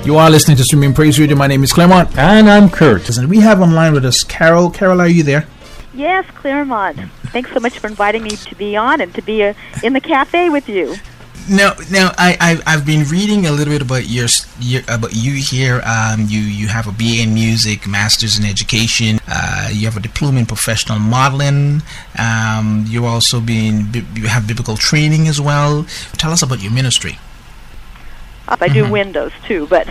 You are listening to Streaming Praise Radio. My name is Claremont. And I'm Kurt. And we have online with us Carol. Carol, are you there? Yes, Claremont. Thanks so much for inviting me to be on and to be in the cafe with you. Now, I've been reading a little bit about about you here. You have a BA in music, master's in education. You have a diploma in professional modeling. You have biblical training as well. Tell us about your ministry. I do windows too, but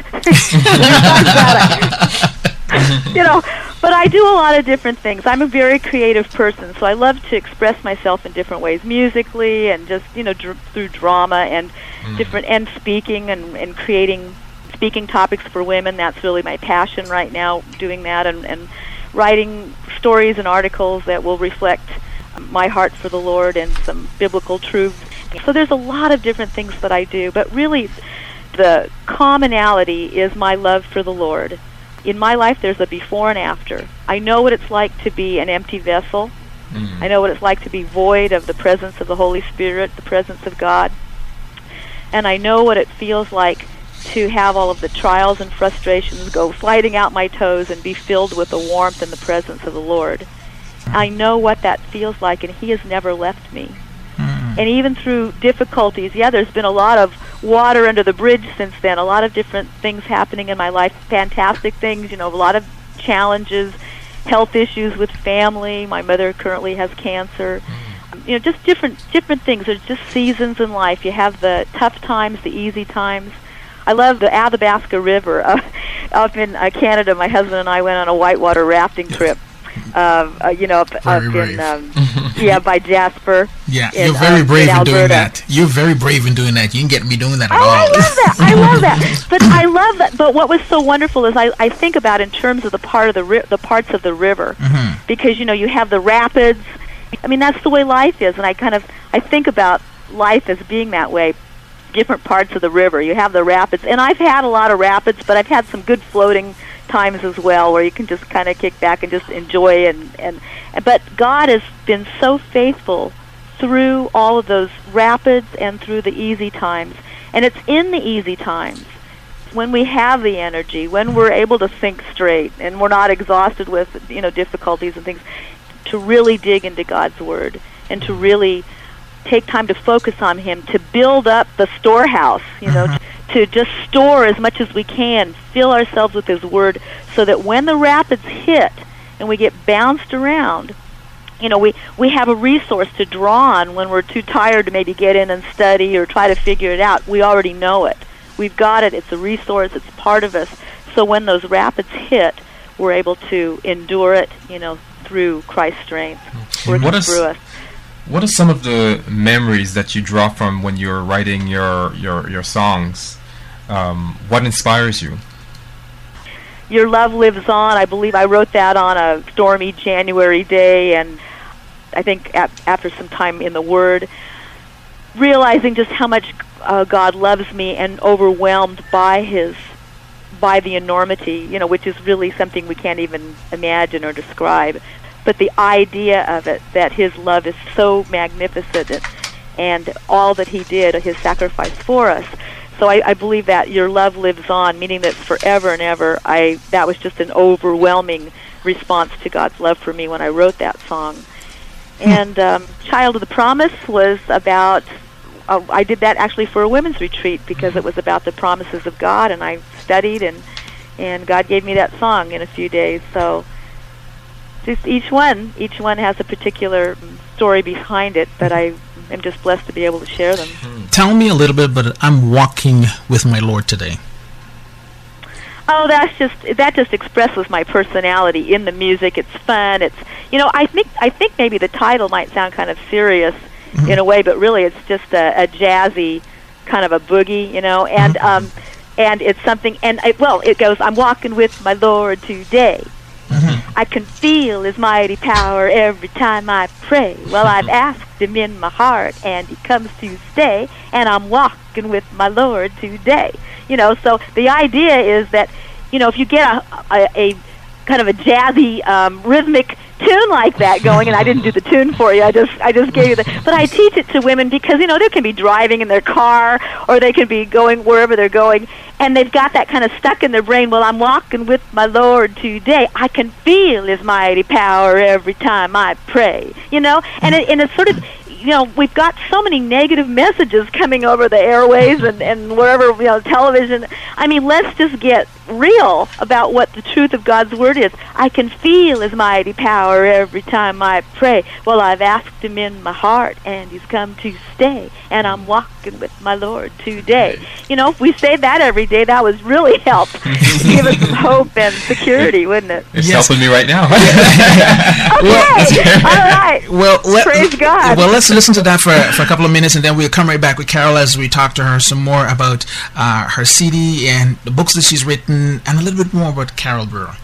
but I do a lot of different things. I'm a very creative person, so I love to express myself in different ways, musically and just through drama and different and speaking and creating speaking topics for women. That's really my passion right now, doing that and writing stories and articles that will reflect my heart for the Lord and some biblical truths. So there's a lot of different things that I do, but really the commonality is my love for the Lord. In my life, there's a before and after. I know what it's like to be an empty vessel. I know what it's like to be void of the presence of the Holy Spirit, the presence of God. And I know what it feels like to have all of the trials and frustrations go sliding out my toes and be filled with the warmth and the presence of the Lord. I know what that feels like, and He has never left me. And even through difficulties, there's been a lot of water under the bridge since then, a lot of different things happening in my life, fantastic things, a lot of challenges, health issues with family. My mother currently has cancer. Just different things. There's just seasons in life. You have the tough times, the easy times. I love the Athabasca River. Up in Canada, my husband and I went on a whitewater rafting trip. Up in by Jasper. Yeah, you're very brave in doing that. You're very brave in doing that. You can get me doing that at all. I love that. I love that. But I love that. But what was so wonderful is I think about in terms of the parts of the river, because you have the rapids. I mean, that's the way life is, and I think about life as being that way. Different parts of the river. You have the rapids, and I've had a lot of rapids, but I've had some good floating times as well, where you can just kind of kick back and just enjoy but God has been so faithful through all of those rapids and through the easy times. And it's in the easy times when we have the energy, when we're able to think straight and we're not exhausted with difficulties and things, to really dig into God's Word and to really take time to focus on Him, to build up the storehouse, to just store as much as we can, fill ourselves with His Word, so that when the rapids hit and we get bounced around, we have a resource to draw on when we're too tired to maybe get in and study or try to figure it out. We already know it. We've got it. It's a resource. It's part of us. So when those rapids hit, we're able to endure it, through Christ's strength working through us. What are some of the memories that you draw from when you're writing your songs? What inspires you? Your Love Lives On. I believe I wrote that on a stormy January day, and I think after some time in the Word, realizing just how much God loves me and overwhelmed by the enormity, which is really something we can't even imagine or describe. But the idea of it, that His love is so magnificent and all that He did, His sacrifice for us. So I believe that Your Love Lives On, meaning that forever and ever, that was just an overwhelming response to God's love for me when I wrote that song. And Child of the Promise was about, I did that actually for a women's retreat because it was about the promises of God, and I studied, and God gave me that song in a few days. So just each one has a particular story behind it, but I am just blessed to be able to share them. Tell me a little bit about I'm walking with my Lord today. Oh, that just expresses my personality in the music. It's fun. It's I think maybe the title might sound kind of serious in a way, but really it's just a jazzy kind of a boogie, and it's something. And it goes, I'm walking with my Lord today. I can feel His mighty power every time I pray. Well, I've asked Him in my heart, and He comes to stay, and I'm walking with my Lord today. So the idea is that, if you get a kind of a jazzy, rhythmic tune like that going, and I didn't do the tune for you. I just gave you the. But I teach it to women because they can be driving in their car, or they can be going wherever they're going, and they've got that kind of stuck in their brain. Well, I'm walking with my Lord today. I can feel His mighty power every time I pray. And it's sort of. We've got so many negative messages coming over the airways and wherever, television. I mean, let's just get real about what the truth of God's Word is. I can feel His mighty power every time I pray. Well, I've asked Him in my heart, and He's come to stay, and I'm walking with my Lord today. If we say that every day, that would really help give us some hope and security, wouldn't it? It's helping me right now. Okay, all right. Well, praise God. Well, let's listen to that for a couple of minutes, and then we'll come right back with Carol as we talk to her some more about her CD and the books that she's written, and a little bit more about Carol Brewer.